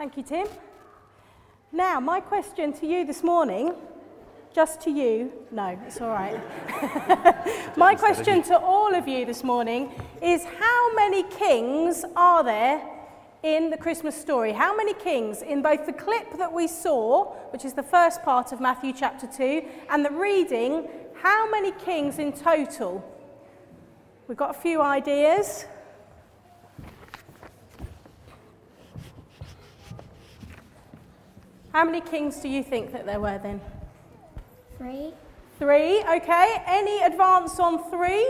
Thank you, Tim. Now, my question to you this morning, just to you, no, it's all right. My question to all of you this morning is, how many kings are there in the Christmas story? How many kings in both the clip that we saw, which is the first part of Matthew chapter 2, and the reading, how many kings in total? We've got a few ideas. How many kings do you think that there were then? 3. 3, okay. Any advance on 3?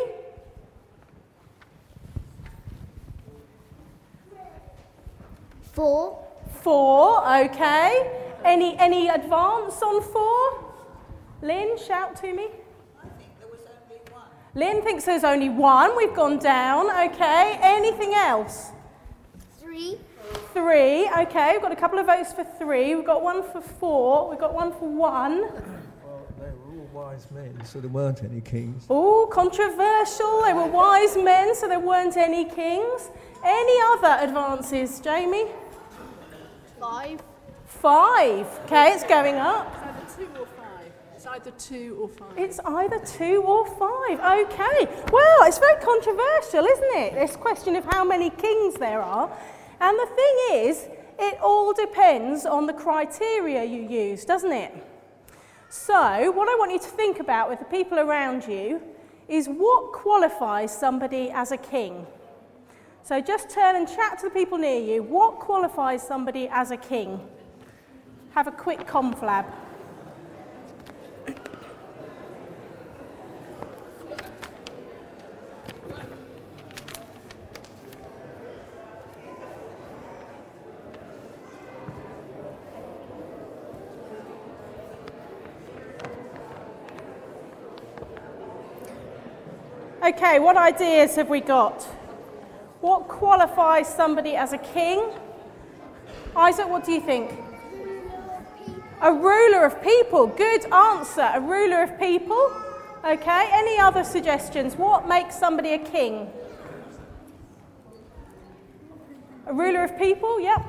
4. 4, okay. Any advance on 4? Lynn, shout to me. I think there was only 1. Lynn thinks there's only 1. We've gone down, okay. Anything else? 3. 3, okay. We've got a couple of votes for 3. We've got 1 for 4. We've got 1 for 1. Well, they were all wise men, so there weren't any kings. Oh, controversial. They were wise men, so there weren't any kings. Any other advances, Jamie? 5. 5. Okay, it's going up. It's either 2 or 5. It's either 2 or 5. It's either 2 or 5. Okay. Well, it's very controversial, isn't it? This question of how many kings there are. And the thing is, it all depends on the criteria you use, doesn't it? So, what I want you to think about with the people around you is what qualifies somebody as a king. So just turn and chat to the people near you. What qualifies somebody as a king? Have a quick conflab. Okay, what ideas have we got? What qualifies somebody as a king? Isaac, what do you think? A ruler of people. Good answer. A ruler of people. Okay, any other suggestions? What makes somebody a king? A ruler of people, yep.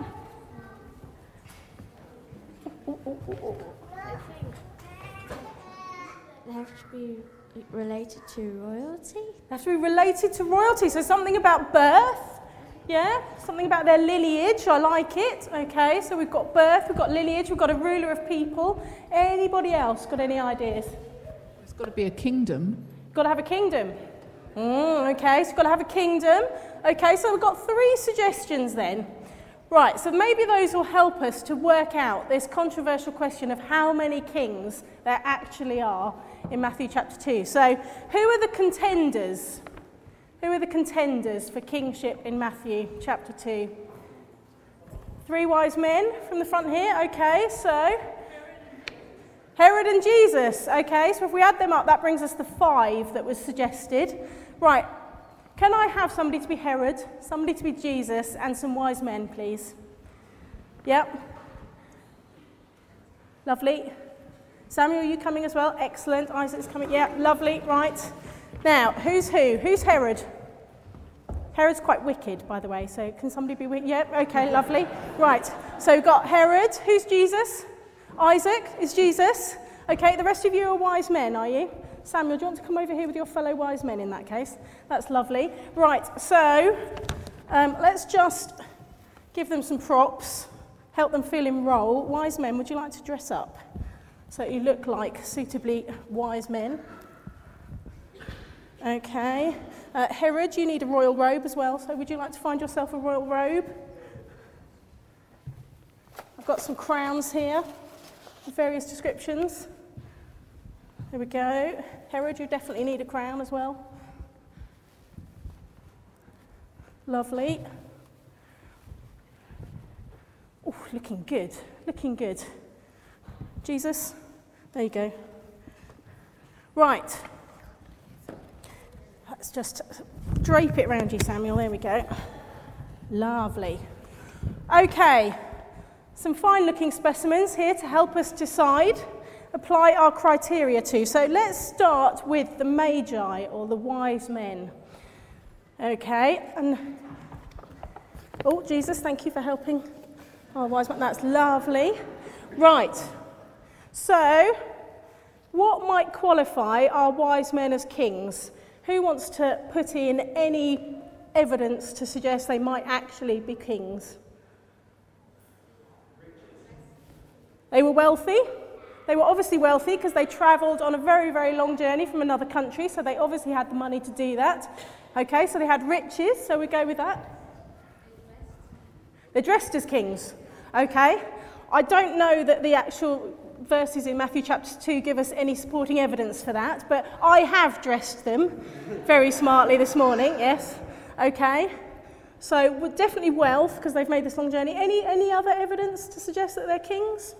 I think they have to be related to royalty. They have to be related to royalty, so something about birth, yeah? Something about their lineage, I like it. Okay, so we've got birth, we've got lineage, we've got a ruler of people. Anybody else got any ideas? It's got to be a kingdom. Got to have a kingdom. Okay, so you've got to have a kingdom. Okay, so we've got 3 suggestions then. Right, so maybe those will help us to work out this controversial question of how many kings there actually are in Matthew chapter 2. So, who are the contenders? Who are the contenders for kingship in Matthew chapter 2? 3 wise men from the front here. Okay, so Herod and Jesus. Okay, so if we add them up, that brings us to 5 that was suggested. Right, can I have somebody to be Herod, somebody to be Jesus, and some wise men, please? Yep. Lovely. Samuel, are you coming as well? Excellent. Isaac's coming. Yeah, lovely. Right. Now, who's who? Who's Herod? Herod's quite wicked, by the way, so can somebody be wicked? Yep, okay, lovely. Right, so we've got Herod. Who's Jesus? Isaac is Jesus. Okay, the rest of you are wise men, are you? Samuel, do you want to come over here with your fellow wise men in that case? That's lovely. Right, so let's just give them some props, help them feel in role. Wise men, would you like to dress up so you look like suitably wise men? Okay. Herod, you need a royal robe as well, so would you like to find yourself a royal robe? I've got some crowns here of various descriptions. There we go. Herod, you definitely need a crown as well. Lovely. Oh, looking good, looking good. Jesus, there you go. Right. Let's just drape it around you, Samuel. There we go. Lovely. Okay, some fine-looking specimens here to help us decide, apply our criteria to. So let's start with the Magi, or the wise men. Okay, and oh, Jesus, thank you for helping Oh, wise man, that's lovely. Right. So, what might qualify our wise men as kings? Who wants to put in any evidence to suggest they might actually be kings? They were wealthy. They were obviously wealthy because they travelled on a very, very long journey from another country, so they obviously had the money to do that. Okay, so they had riches, so we go with that. They're dressed as kings. Okay, I don't know that the actual verses in Matthew chapter 2 give us any supporting evidence for that, but I have dressed them very smartly this morning, yes. Okay, so we're definitely wealth because they've made this long journey. Any other evidence to suggest that they're kings?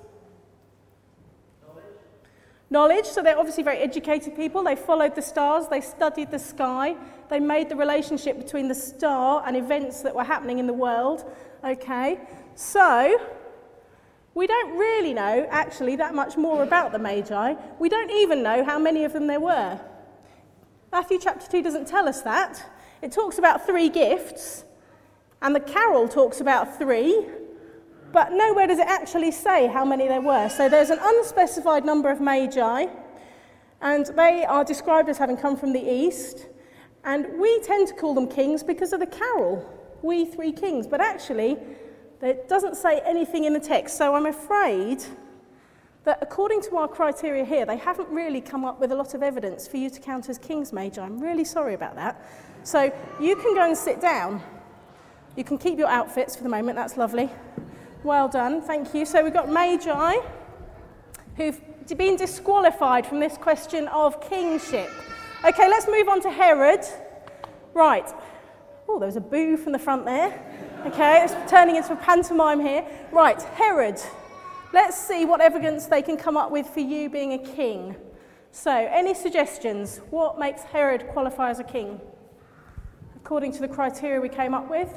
Knowledge, so they're obviously very educated people. They followed the stars, they studied the sky, they made the relationship between the star and events that were happening in the world. Okay, so we don't really know actually that much more about the Magi. We don't even know how many of them there were. Matthew chapter 2 doesn't tell us that. It talks about 3 gifts, and the carol talks about 3, but nowhere does it actually say how many there were. So there's an unspecified number of Magi, and they are described as having come from the east, and we tend to call them kings because of the carol, We 3 Kings, but actually it doesn't say anything in the text, so I'm afraid that according to our criteria here, they haven't really come up with a lot of evidence for you to count as kings, Magi. I'm really sorry about that. So you can go and sit down. You can keep your outfits for the moment, that's lovely. Well done, thank you. So we've got Magi who've been disqualified from this question of kingship. Okay, let's move on to Herod. Right. Oh, there was a boo from the front there. Okay, it's turning into a pantomime here. Right, Herod. Let's see what evidence they can come up with for you being a king. So, any suggestions? What makes Herod qualify as a king? According to the criteria we came up with.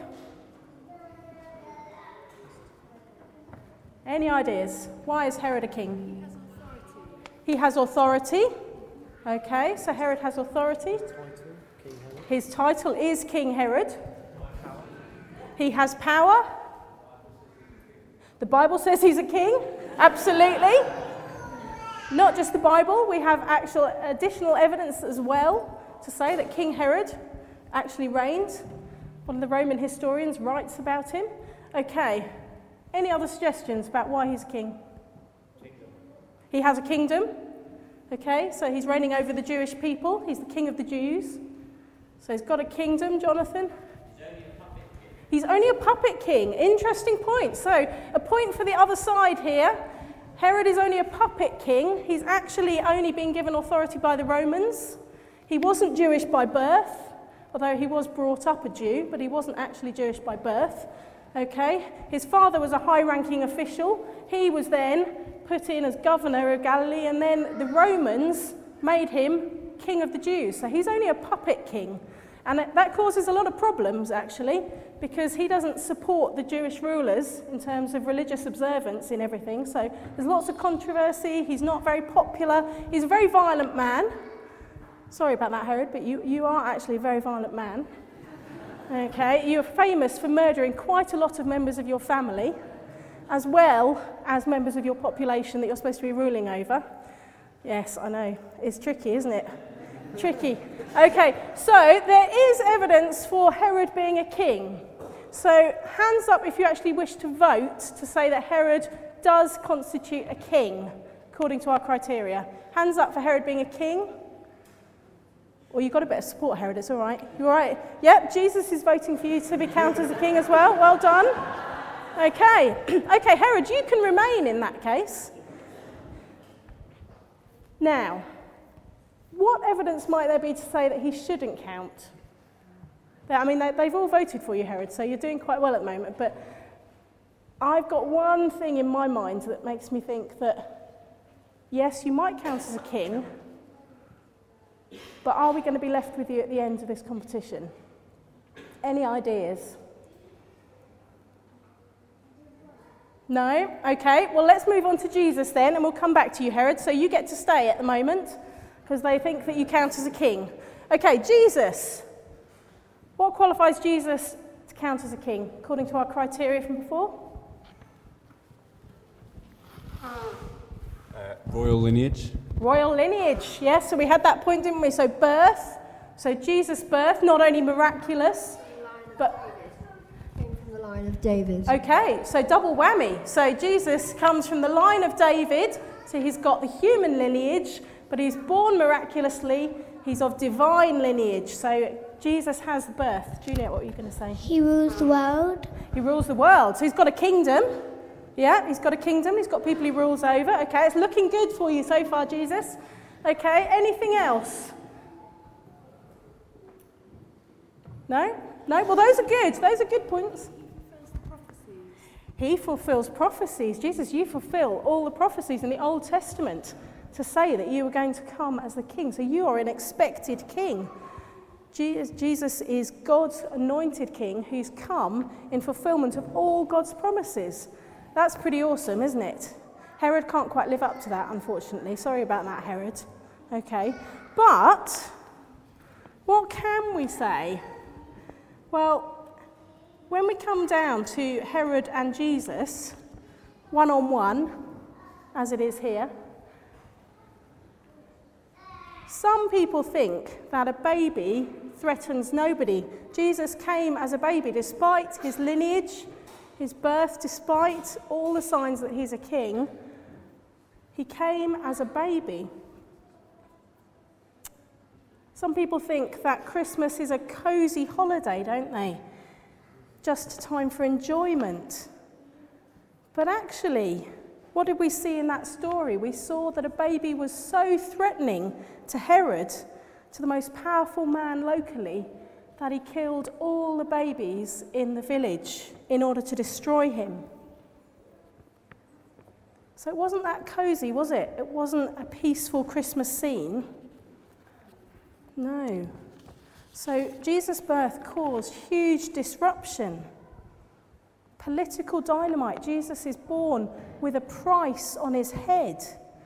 Any ideas? Why is Herod a king? He has authority. Okay, so Herod has authority. His title is King Herod. He has power. The Bible says he's a king. Absolutely. Not just the Bible, we have actual additional evidence as well to say that King Herod actually reigned. One of the Roman historians writes about him. Okay. Any other suggestions about why he's king? Kingdom. He has a kingdom. Okay, so he's reigning over the Jewish people. He's the king of the Jews. So he's got a kingdom, Jonathan. He's only a puppet king. Interesting point. So a point for the other side here. Herod is only a puppet king. He's actually only been given authority by the Romans. He wasn't Jewish by birth, although he was brought up a Jew, but he wasn't actually Jewish by birth. Okay, his father was a high-ranking official. He was then put in as governor of Galilee, and then the Romans made him king of the Jews. So he's only a puppet king. And that causes a lot of problems, actually, because he doesn't support the Jewish rulers in terms of religious observance in everything. So there's lots of controversy. He's not very popular. He's a very violent man. Sorry about that, Herod, but you are actually a very violent man. Okay, you're famous for murdering quite a lot of members of your family, as well as members of your population that you're supposed to be ruling over. Yes, I know. It's tricky, isn't it? Tricky. Okay, so there is evidence for Herod being a king. So hands up if you actually wish to vote to say that Herod does constitute a king, according to our criteria. Hands up for Herod being a king. Well, you've got a bit of support, Herod, it's all right. You all right? Yep, Jesus is voting for you to be counted as a king as well. Well done. Okay. Okay, Herod, you can remain in that case. Now, what evidence might there be to say that he shouldn't count? I mean, they've all voted for you, Herod, so you're doing quite well at the moment, but I've got one thing in my mind that makes me think that, yes, you might count as a king, but are we going to be left with you at the end of this competition? Any ideas? No? Okay, well, let's move on to Jesus then, and we'll come back to you, Herod. So you get to stay at the moment, because they think that you count as a king. Okay, Jesus. What qualifies Jesus to count as a king, according to our criteria from before? Royal lineage. Royal lineage, yes, so we had that point, didn't we? So birth, so Jesus' birth, not only miraculous, but... Came from the line of David. Okay, so double whammy. So Jesus comes from the line of David, so he's got the human lineage, but he's born miraculously, he's of divine lineage. So Jesus has birth. Juliet, what were you going to say? He rules the world. He rules the world. So he's got a kingdom. Yeah, he's got a kingdom. He's got people he rules over. Okay, it's looking good for you so far, Jesus. Okay, anything else? No? No? Well, those are good. Those are good points. He fulfills prophecies. Jesus, you fulfill all the prophecies in the Old Testament to say that you were going to come as the king. So you are an expected king. Jesus is God's anointed king who's come in fulfillment of all God's promises. That's pretty awesome, isn't it? Herod can't quite live up to that, unfortunately. Sorry about that, Herod. Okay. But what can we say? Well, when we come down to Herod and Jesus, one-on-one, as it is here, some people think that a baby threatens nobody. Jesus came as a baby, despite his lineage, his birth, despite all the signs that he's a king. He came as a baby. Some people think that Christmas is a cosy holiday, don't they? Just time for enjoyment. But actually, what did we see in that story? We saw that a baby was so threatening to Herod, to the most powerful man locally, that he killed all the babies in the village in order to destroy him. So it wasn't that cosy, was it? It wasn't a peaceful Christmas scene. No. So Jesus' birth caused huge disruption. Political dynamite. Jesus is born with a price on his head.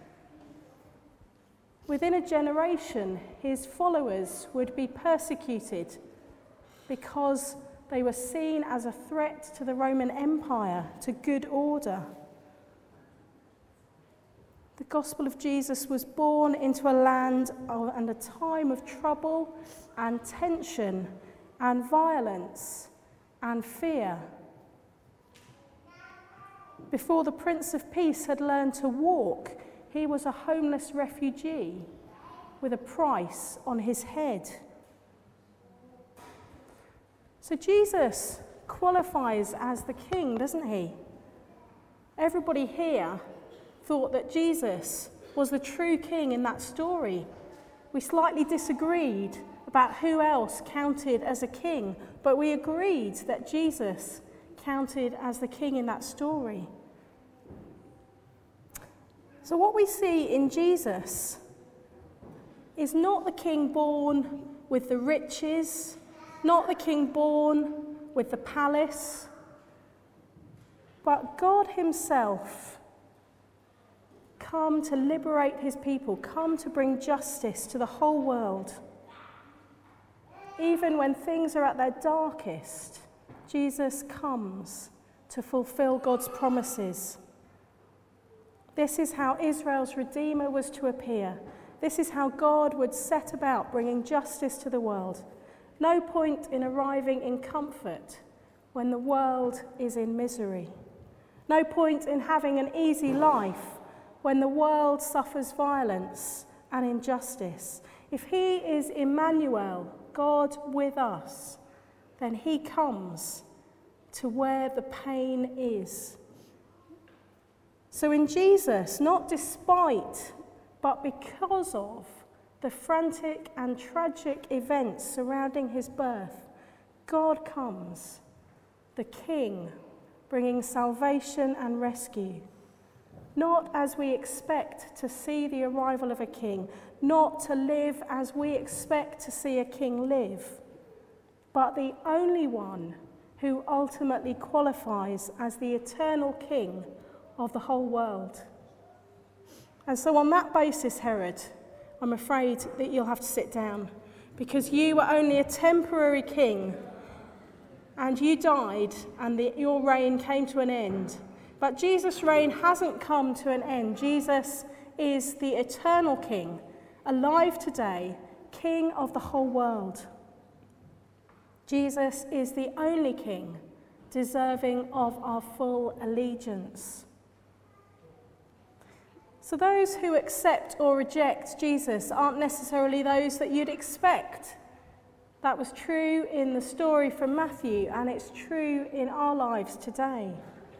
Within a generation, his followers would be persecuted because they were seen as a threat to the Roman Empire, to good order. The gospel of Jesus was born into a land and a time of trouble and tension and violence and fear. Before the Prince of Peace had learned to walk, he was a homeless refugee with a price on his head. So Jesus qualifies as the king, doesn't he? Everybody here thought that Jesus was the true king in that story. We slightly disagreed about who else counted as a king, but we agreed that Jesus counted as the king in that story. So what we see in Jesus is not the king born with the riches, not the king born with the palace, but God himself come to liberate his people, come to bring justice to the whole world. Even when things are at their darkest, Jesus comes to fulfill God's promises. This is how Israel's Redeemer was to appear. This is how God would set about bringing justice to the world. No point in arriving in comfort when the world is in misery. No point in having an easy life when the world suffers violence and injustice. If he is Emmanuel, God with us, then he comes to where the pain is. So in Jesus, not despite, but because of the frantic and tragic events surrounding his birth, God comes, the King, bringing salvation and rescue. Not as we expect to see the arrival of a king, not to live as we expect to see a king live, but the only one who ultimately qualifies as the eternal king of the whole world. And so on that basis, Herod, I'm afraid that you'll have to sit down, because you were only a temporary king, and you died, and your reign came to an end. But Jesus' reign hasn't come to an end. Jesus is the eternal King, alive today, King of the whole world. Jesus is the only King deserving of our full allegiance. So those who accept or reject Jesus aren't necessarily those that you'd expect. That was true in the story from Matthew, and it's true in our lives today.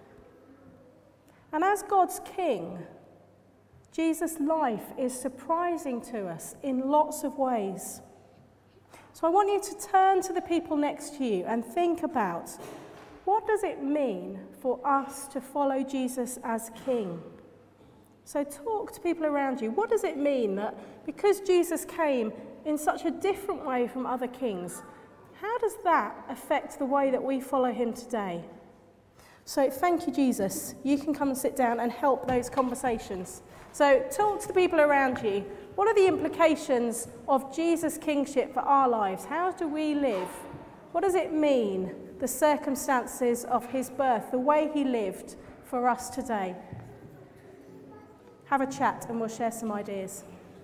And as God's King, Jesus' life is surprising to us in lots of ways. So I want you to turn to the people next to you and think about, what does it mean for us to follow Jesus as King? So talk to people around you. What does it mean that because Jesus came in such a different way from other kings, how does that affect the way that we follow him today? So thank you, Jesus. You can come and sit down and help those conversations. So talk to the people around you. What are the implications of Jesus' kingship for our lives? How do we live? What does it mean, the circumstances of his birth, the way he lived for us today? Have a chat and we'll share some ideas.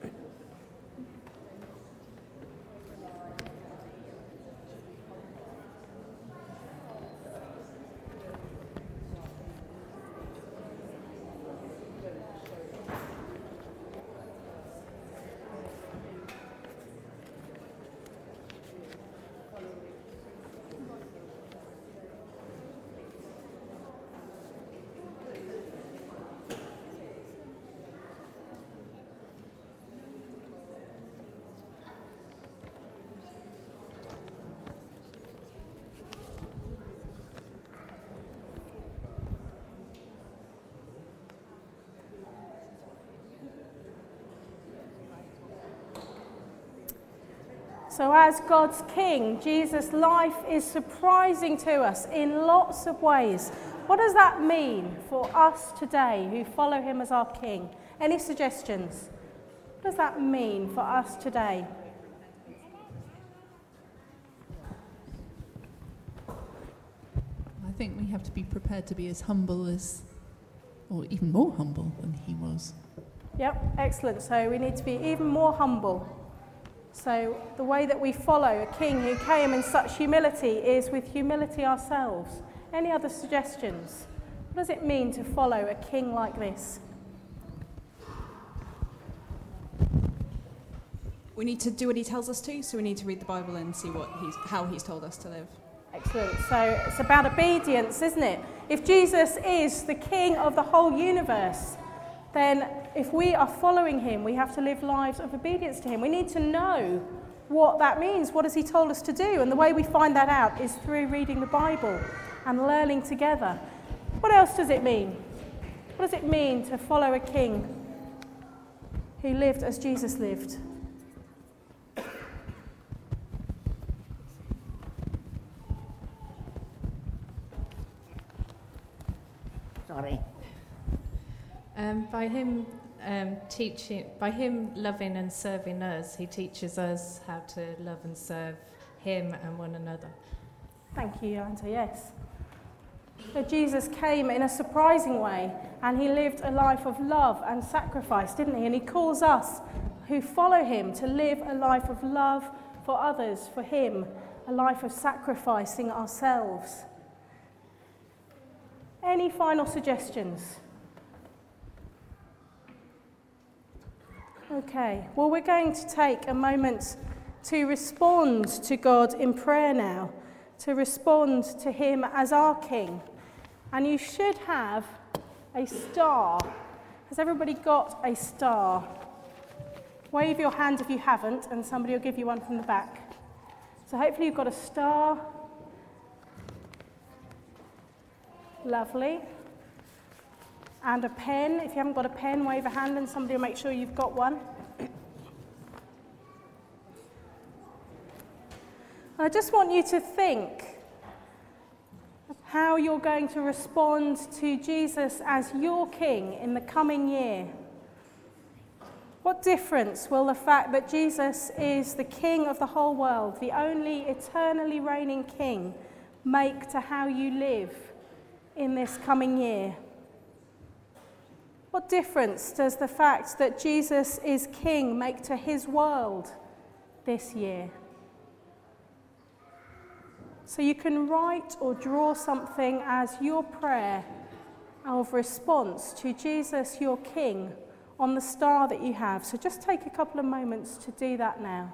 So as God's King, Jesus' life is surprising to us in lots of ways. What does that mean for us today who follow him as our King? Any suggestions? What does that mean for us today? I think we have to be prepared to be as humble as, or even more humble than he was. Yep, excellent. So we need to be even more humble. So the way that we follow a king who came in such humility is with humility ourselves. Any other suggestions? What does it mean to follow a king like this? We need to do what he tells us to, so we need to read the Bible and see how he's told us to live. Excellent. So it's about obedience, isn't it? If Jesus is the king of the whole universe, then if we are following him, we have to live lives of obedience to him. We need to know what that means. What has he told us to do? And the way we find that out is through reading the Bible and learning together. What else does it mean? What does it mean to follow a king who lived as Jesus lived? Sorry. By him loving and serving us, he teaches us how to love and serve him and one another. Thank you, Anta. Yes. So Jesus came in a surprising way, and he lived a life of love and sacrifice, didn't he? And he calls us who follow him to live a life of love for others, for him, a life of sacrificing ourselves. Any final suggestions? Okay, well, we're going to take a moment to respond to God in prayer now, to respond to him as our King. And you should have a star. Has everybody got a star? Wave your hand if you haven't, and somebody will give you one from the back. So hopefully you've got a star. Lovely. And a pen. If you haven't got a pen, wave a hand and somebody will make sure you've got one. I just want you to think of how you're going to respond to Jesus as your King in the coming year. What difference will the fact that Jesus is the King of the whole world, the only eternally reigning King, make to how you live in this coming year? What difference does the fact that Jesus is King make to his world this year? So you can write or draw something as your prayer of response to Jesus, your King, on the star that you have. So just take a couple of moments to do that now.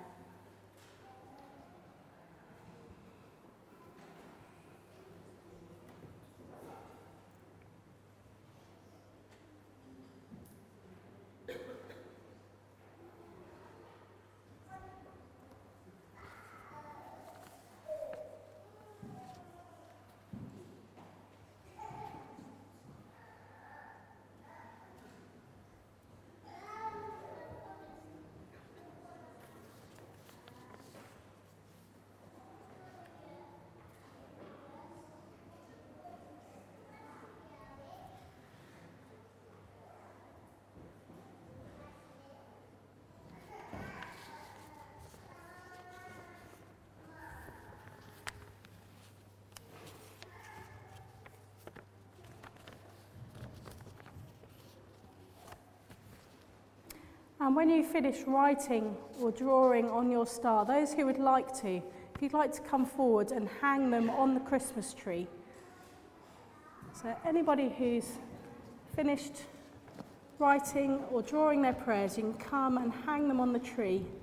And when you finish writing or drawing on your star, those who would like to, if you'd like to come forward and hang them on the Christmas tree. So anybody who's finished writing or drawing their prayers, you can come and hang them on the tree.